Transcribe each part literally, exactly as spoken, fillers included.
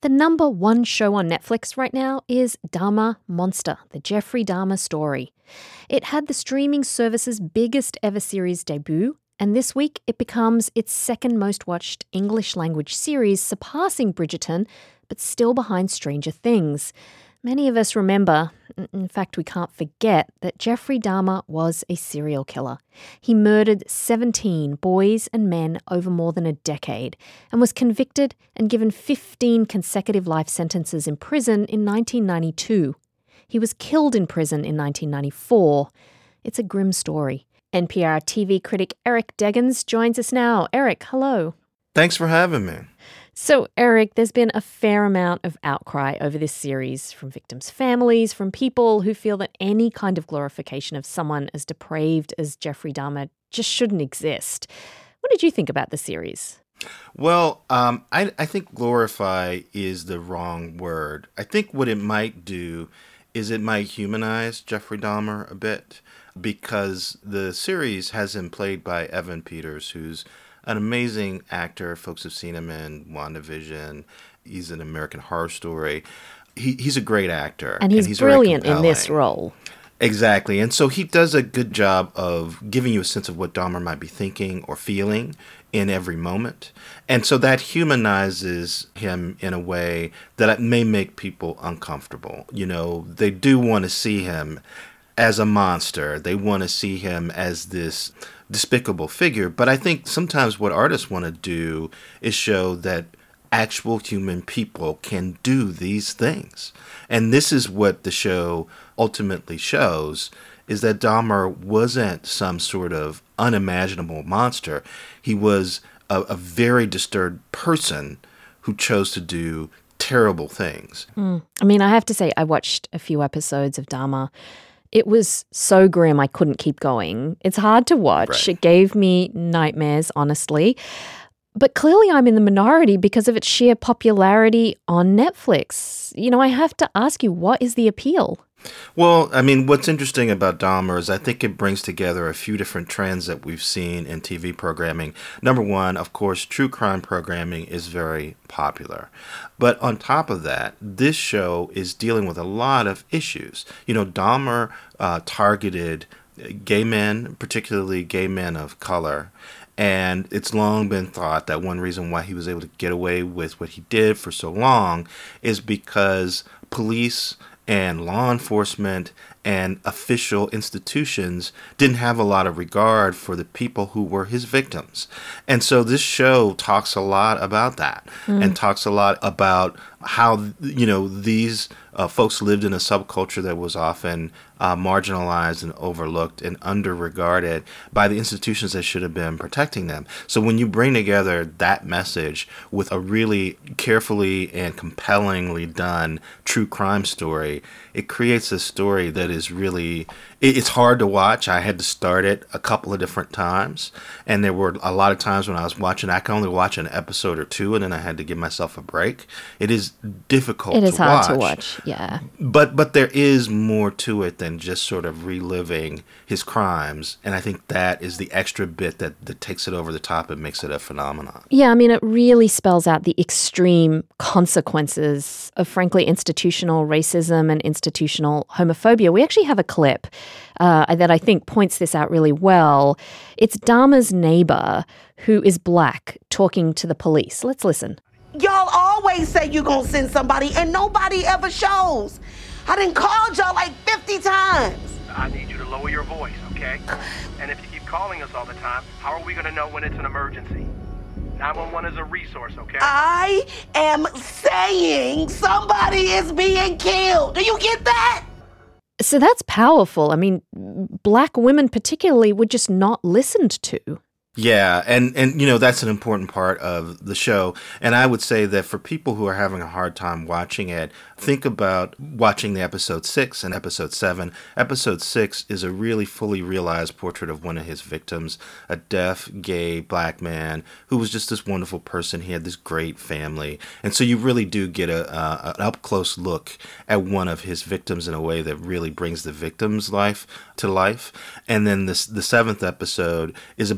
The number one show on Netflix right now is Dahmer Monster, the Jeffrey Dahmer story. It had the streaming service's biggest ever series debut, and this week it becomes its second most watched English language series, surpassing Bridgerton, but still behind Stranger Things. Many of us remember, in fact we can't forget, that Jeffrey Dahmer was a serial killer. He murdered seventeen boys and men over more than a decade and was convicted and given fifteen consecutive life sentences in prison in nineteen ninety-two. He was killed in prison in nineteen ninety-four. It's a grim story. N P R T V critic Eric Deggans joins us now. Eric, hello. Thanks for having me. So, Eric, there's been a fair amount of outcry over this series from victims' families, from people who feel that any kind of glorification of someone as depraved as Jeffrey Dahmer just shouldn't exist. What did you think about the series? Well, um, I, I think glorify is the wrong word. I think what it might do is it might humanize Jeffrey Dahmer a bit, because the series has him played by Evan Peters, who's an amazing actor. Folks have seen him in WandaVision. He's in American Horror Story. He, he's a great actor. And he's, and he's brilliant in this role. Exactly. And so he does a good job of giving you a sense of what Dahmer might be thinking or feeling in every moment. And so that humanizes him in a way that may make people uncomfortable. You know, they do want to see him as a monster. They want to see him as this despicable figure. But I think sometimes what artists want to do is show that actual human people can do these things. And this is what the show ultimately shows, is that Dahmer wasn't some sort of unimaginable monster. He was a, a very disturbed person who chose to do terrible things. Mm. I mean, I have to say, I watched a few episodes of Dahmer. It was so grim I couldn't keep going. It's hard to watch. Right. It gave me nightmares, honestly. But clearly I'm in the minority because of its sheer popularity on Netflix. You know, I have to ask you, what is the appeal? Well, I mean, what's interesting about Dahmer is I think it brings together a few different trends that we've seen in T V programming. Number one, of course, true crime programming is very popular. But on top of that, this show is dealing with a lot of issues. You know, Dahmer uh, targeted gay men, particularly gay men of color. And it's long been thought that one reason why he was able to get away with what he did for so long is because police and law enforcement and official institutions didn't have a lot of regard for the people who were his victims. And so this show talks a lot about that mm. and talks a lot about how, you know, these uh, folks lived in a subculture that was often uh, marginalized and overlooked and under-regarded by the institutions that should have been protecting them. So when you bring together that message with a really carefully and compellingly done true crime story, it creates a story that is really, it's hard to watch. I had to start it a couple of different times. And there were a lot of times when I was watching, I could only watch an episode or two, and then I had to give myself a break. It is difficult to watch. It is hard to watch, yeah. But but there is more to it than just sort of reliving his crimes. And I think that is the extra bit that, that takes it over the top and makes it a phenomenon. Yeah, I mean, it really spells out the extreme consequences of, frankly, institutional racism and institutional homophobia. We actually have a clip uh, that I think points this out really well. It's Dahmer's neighbor, who is black, talking to the police. Let's listen. Y'all always say you're going to send somebody, and nobody ever shows. I done called y'all like fifty times. I need you to lower your voice, okay? And if you keep calling us all the time, how are we going to know when it's an emergency? nine one one is a resource, okay? I am saying somebody is being killed. Do you get that? So that's powerful. I mean, black women particularly were just not listened to. Yeah, and, and you know, that's an important part of the show. And I would say that for people who are having a hard time watching it, think about watching the episode six and episode seven. Episode six is a really fully realized portrait of one of his victims, a deaf, gay, black man who was just this wonderful person. He had this great family. And so you really do get a, a an up-close look at one of his victims in a way that really brings the victim's life to life. And then this, the seventh episode is about the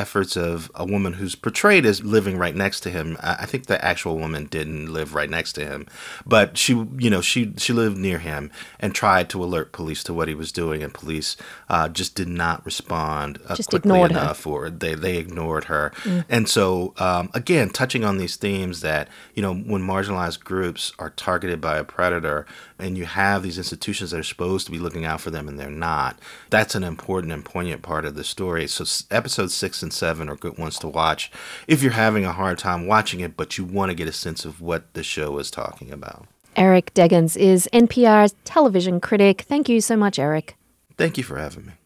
efforts of a woman who's portrayed as living right next to him. I I think the actual woman didn't live right next to him, but she, you know, she she lived near him and tried to alert police to what he was doing, and police uh, just did not respond uh, Just quickly ignored her. enough, or they they ignored her. And so, um, again, touching on these themes that, you know, when marginalized groups are targeted by a predator, and you have these institutions that are supposed to be looking out for them and they're not, that's an important and poignant part of the story. So s- episodes six and seven are good ones to watch if you're having a hard time watching it, but you want to get a sense of what the show is talking about. Eric Deggans is N P R's television critic. Thank you so much, Eric. Thank you for having me.